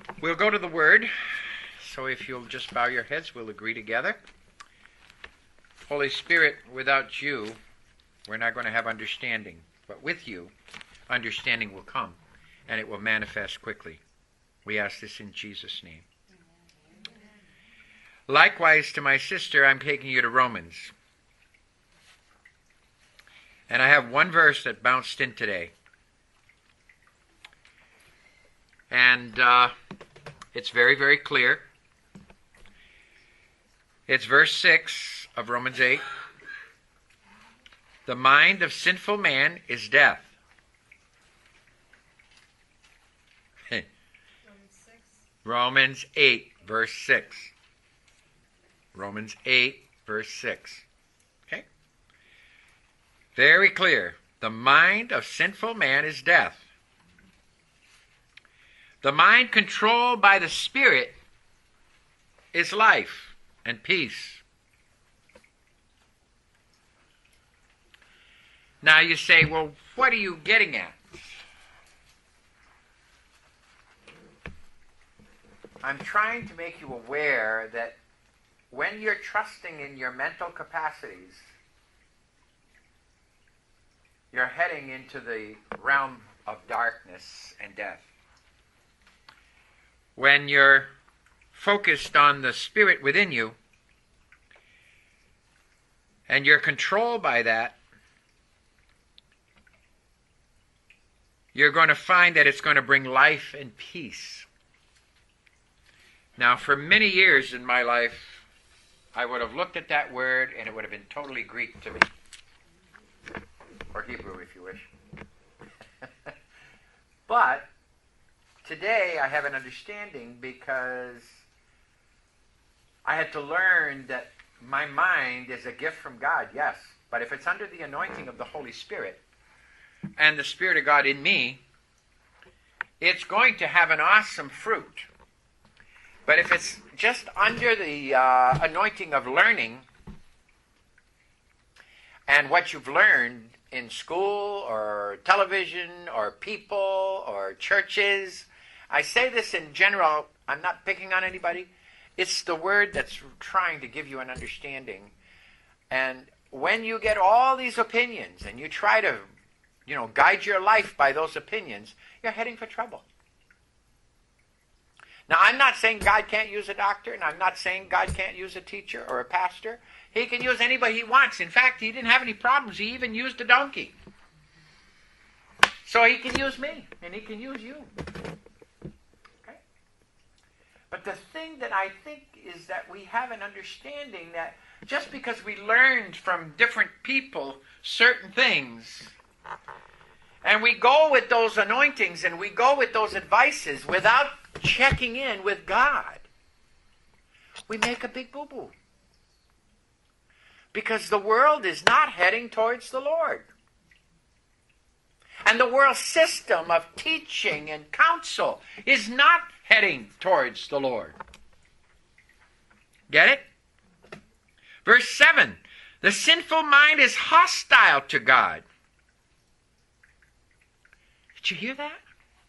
We'll go to the Word. So if you'll just bow your heads, we'll agree together. Holy Spirit, without you, we're not going to have understanding. But with you, understanding will come, and it will manifest quickly. We ask this in Jesus' name. Likewise, to my sister, I'm taking you to Romans. And I have one verse that bounced in today. And it's very, very clear. It's verse 6 of Romans 8. The mind of sinful man is death. Romans 8, verse 6. Romans 8, verse 6. Okay? Very clear. The mind of sinful man is death. The mind controlled by the Spirit is life and peace. Now you say, well, what are you getting at? I'm trying to make you aware that when you're trusting in your mental capacities, you're heading into the realm of darkness and death. When you're focused on the Spirit within you, and you're controlled by that, you're going to find that it's going to bring life and peace. Now, for many years in my life, I would have looked at that word and it would have been totally Greek to me. Or Hebrew, if you wish. But today I have an understanding because I had to learn that my mind is a gift from God, yes. But if it's under the anointing of the Holy Spirit and the Spirit of God in me, it's going to have an awesome fruit. But if it's just under the anointing of learning and what you've learned in school or television or people or churches, I say this in general, I'm not picking on anybody. It's the word that's trying to give you an understanding. And when you get all these opinions and you try to, guide your life by those opinions, you're heading for trouble. Now, I'm not saying God can't use a doctor, and I'm not saying God can't use a teacher or a pastor. He can use anybody he wants. In fact, he didn't have any problems. He even used a donkey. So he can use me, and he can use you. Okay? But the thing that I think is that we have an understanding that just because we learned from different people certain things, and we go with those anointings and we go with those advices without checking in with God, we make a big boo-boo. Because the world is not heading towards the Lord. And the world system of teaching and counsel is not heading towards the Lord. Get it? Verse 7, the sinful mind is hostile to God. Did you hear that?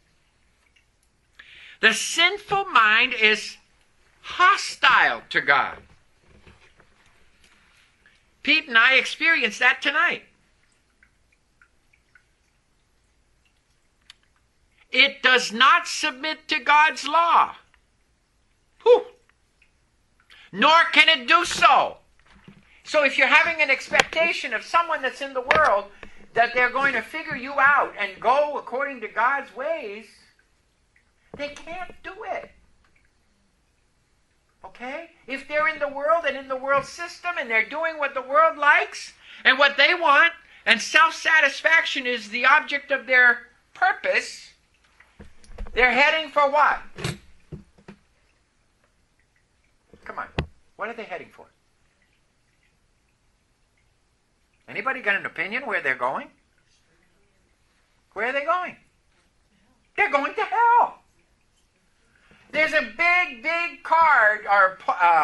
The sinful mind is hostile to God. Pete and I experienced that tonight. It does not submit to God's law. Whew. Nor can it do so. So if you're having an expectation of someone that's in the world that they're going to figure you out and go according to God's ways, they can't do it. Okay? If they're in the world and in the world system and they're doing what the world likes and what they want, and self-satisfaction is the object of their purpose, they're heading for what? Come on. What are they heading for? Anybody got an opinion where they're going? Where are they going? They're going to hell. There's a big, big card or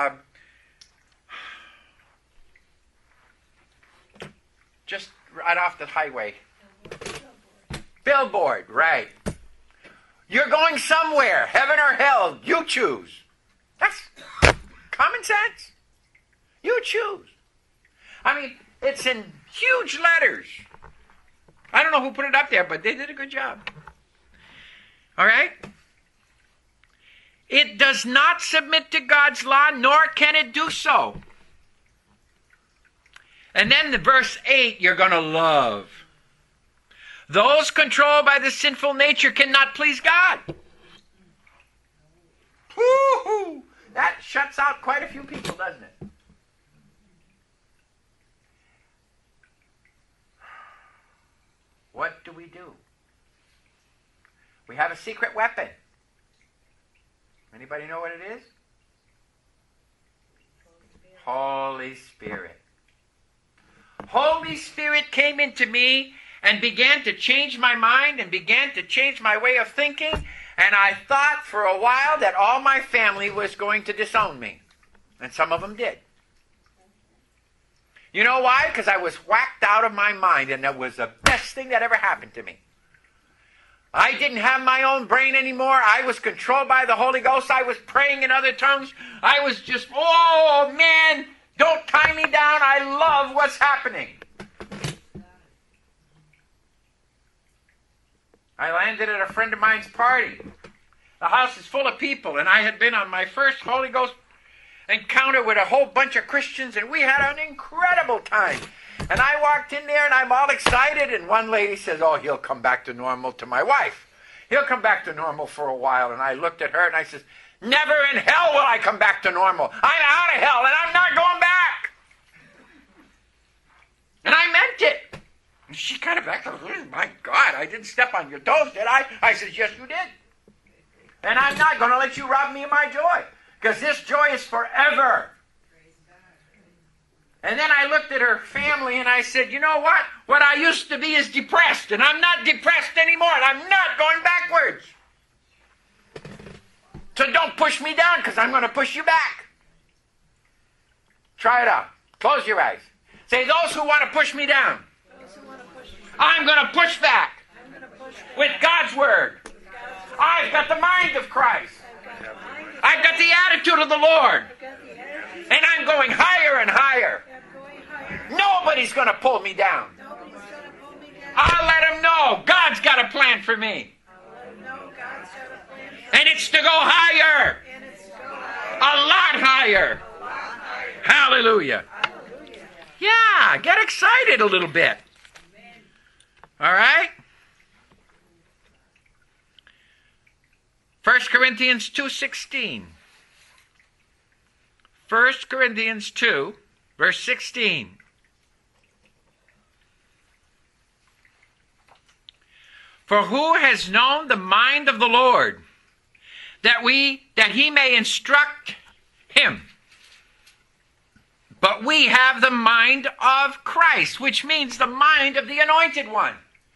just right off the highway. Billboard, right. You're going somewhere, heaven or hell. You choose. That's common sense. You choose. I mean, it's in huge letters. I don't know who put it up there, but they did a good job. All right? It does not submit to God's law, nor can it do so. And then the verse 8 you're going to love. Those controlled by the sinful nature cannot please God. Woo-hoo! That shuts out quite a few people, doesn't it? What do? We have a secret weapon. Anybody know what it is? Holy Spirit. Holy Spirit came into me and began to change my mind and began to change my way of thinking. And I thought for a while that all my family was going to disown me. And some of them did. You know why? Because I was whacked out of my mind, and that was the best thing that ever happened to me. I didn't have my own brain anymore. I was controlled by the Holy Ghost. I was praying in other tongues. I was just, oh man, don't tie me down. I love what's happening. I landed at a friend of mine's party. The house is full of people, and I had been on my first Holy Ghost encounter with a whole bunch of Christians, and we had an incredible time. And I walked in there, and I'm all excited, and one lady says, oh, he'll come back to normal, to my wife. He'll come back to normal for a while. And I looked at her, and I said, never in hell will I come back to normal. I'm out of hell, and I'm not going back. And I meant it. And she kind of acted, oh, my God, I didn't step on your toes, did I? I said, yes, you did. And I'm not going to let you rob me of my joy, because this joy is forever. And then I looked at her family and I said, you know what? What I used to be is depressed, and I'm not depressed anymore, and I'm not going backwards. So don't push me down, because I'm going to push you back. Try it out. Close your eyes. Say, those who want to push me down, I'm going to push back with God's word. I've got the mind of Christ. I've got the attitude of the Lord. And I'm going higher and higher. Nobody's going to pull me down. I'll let them know God's got a plan for me. And it's to go higher. A lot higher. Hallelujah. Yeah, get excited a little bit. All right? 1 Corinthians 2:16. 1 Corinthians 2, verse 16. For who has known the mind of the Lord, that he may instruct him? But we have the mind of Christ, which means the mind of the Anointed One.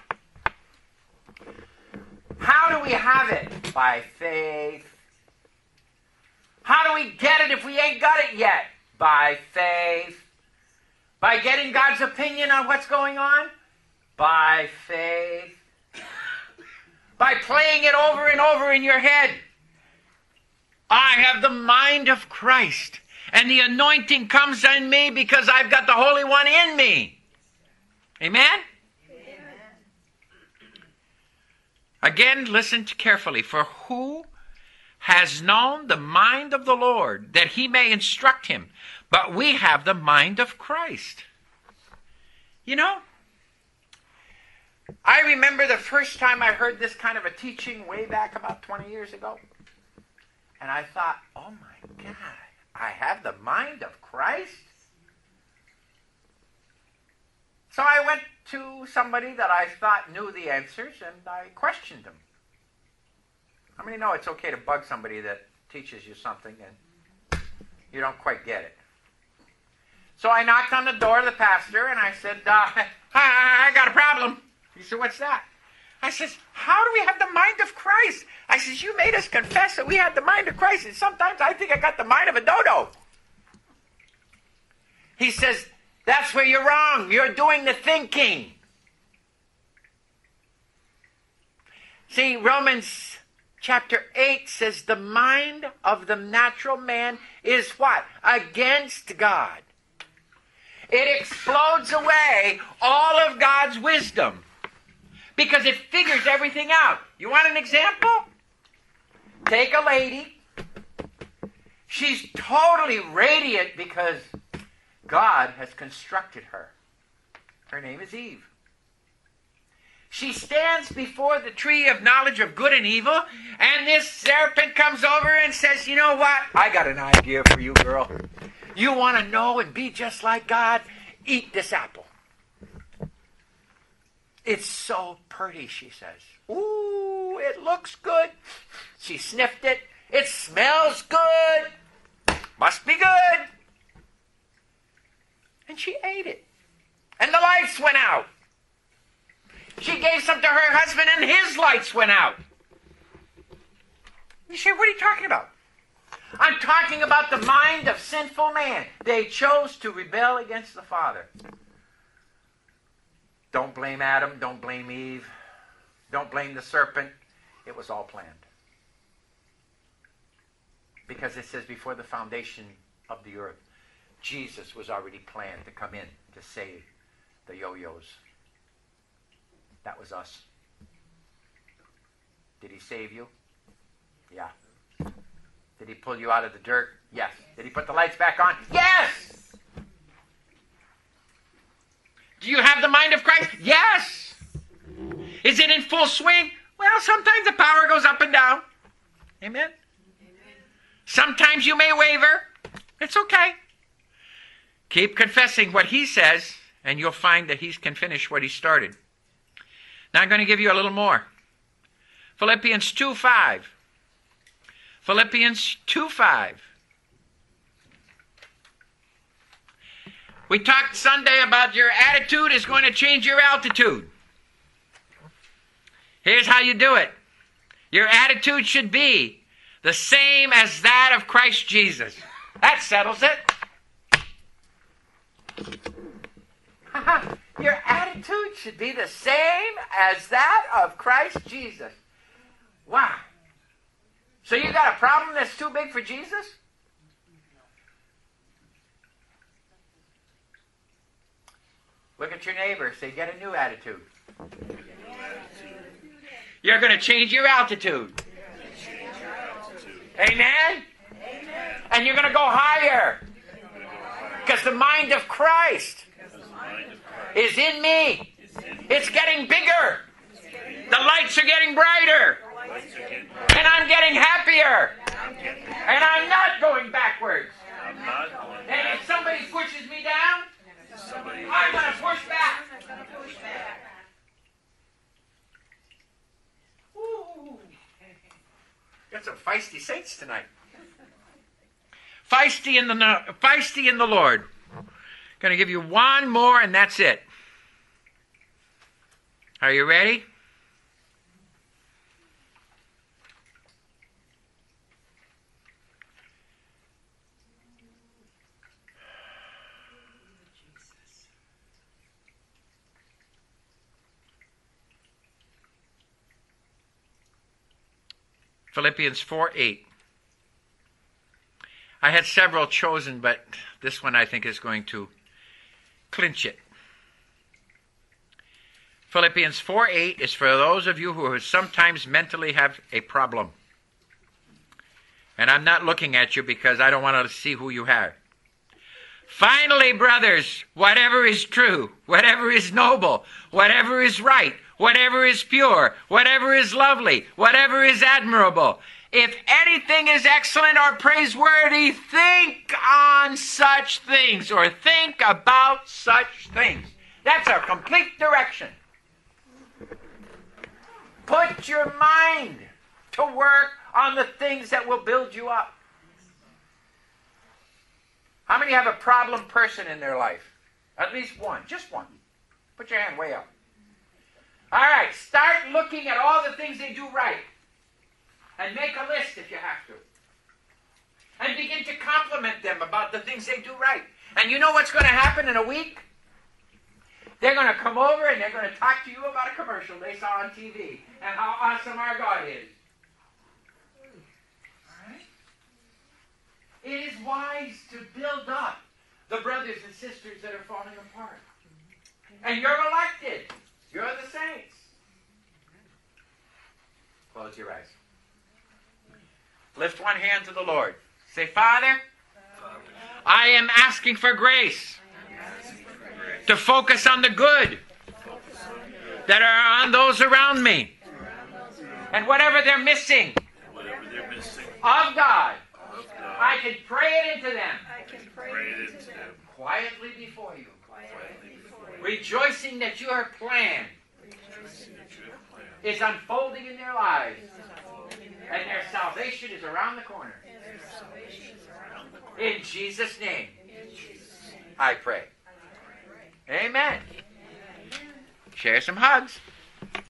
How do we have it? By faith. How do we get it if we ain't got it yet? By faith. By getting God's opinion on what's going on? By faith. By playing it over and over in your head. I have the mind of Christ, and the anointing comes on me because I've got the Holy One in me. Amen? Again, listen carefully. For who has known the mind of the Lord, that he may instruct him? But we have the mind of Christ. You know, I remember the first time I heard this kind of a teaching way back about 20 years ago. And I thought, oh my God, I have the mind of Christ? So I went to somebody that I thought knew the answers, and I questioned him. How many know it's okay to bug somebody that teaches you something and you don't quite get it? So I knocked on the door of the pastor, and I said, hi, I got a problem. He said, what's that? I said, how do we have the mind of Christ? I said, you made us confess that we had the mind of Christ, and sometimes I think I got the mind of a dodo. He says, that's where you're wrong. You're doing the thinking. See, Romans chapter 8 says the mind of the natural man is what? Against God. It explodes away all of God's wisdom because it figures everything out. You want an example? Take a lady. She's totally radiant because God has constructed her. Her name is Eve. She stands before the tree of knowledge of good and evil, and this serpent comes over and says, you know what? I got an idea for you, girl. You want to know and be just like God? Eat this apple. It's so pretty, she says. Ooh, it looks good. She sniffed it. It smells good. Must be good. And she ate it. And the lights went out. She gave some to her husband and his lights went out. You say, what are you talking about? I'm talking about the mind of sinful man. They chose to rebel against the Father. Don't blame Adam. Don't blame Eve. Don't blame the serpent. It was all planned. Because it says before the foundation of the earth, Jesus was already planned to come in to save the yo-yos. That was us. Did he save you? Yeah. Did he pull you out of the dirt? Yes. Did he put the lights back on? Yes! Do you have the mind of Christ? Yes! Is it in full swing? Well, sometimes the power goes up and down. Amen? Sometimes you may waver. It's okay. Keep confessing what he says, and you'll find that he can finish what he started. Now I'm going to give you a little more. Philippians 2:5. Philippians 2:5. We talked Sunday about your attitude is going to change your altitude. Here's how you do it. Your attitude should be the same as that of Christ Jesus. That settles it. Your attitude should be the same as that of Christ Jesus. Wow. So you got a problem that's too big for Jesus? Look at your neighbor. Say, get a new attitude. You're going to change your altitude. Amen? And you're going to go higher. Because the mind of Christ is in me. It's getting bigger. The lights are getting brighter. And I'm getting happier. And I'm not going backwards. And if somebody pushes me down, I'm going to push back. Ooh. Got some feisty saints tonight. Feisty in the Lord. Going to give you one more and that's it. Are you ready? Philippians 4:8. I had several chosen, but this one I think is going to clinch it. Philippians 4:8 is for those of you who sometimes mentally have a problem. And I'm not looking at you because I don't want to see who you are. Finally, brothers, whatever is true, whatever is noble, whatever is right, whatever is pure, whatever is lovely, whatever is admirable, if anything is excellent or praiseworthy, think on such things or think about such things. That's a complete direction. Put your mind to work on the things that will build you up. How many have a problem person in their life? At least one. Just one. Put your hand way up. All right. Start looking at all the things they do right. And make a list if you have to. And begin to compliment them about the things they do right. And you know what's going to happen in a week? They're going to come over and they're going to talk to you about a commercial they saw on TV and how awesome our God is. It is wise to build up the brothers and sisters that are falling apart. And you're elected. You're the saints. Close your eyes. Lift one hand to the Lord. Say, Father, I am asking for grace to focus on the good that are on those around me. And whatever they're missing of God, I can pray it into them. Quietly before you. Rejoicing that your plan is unfolding in their lives. And their salvation is around the corner. In Jesus' name, I pray. Amen. Share some hugs.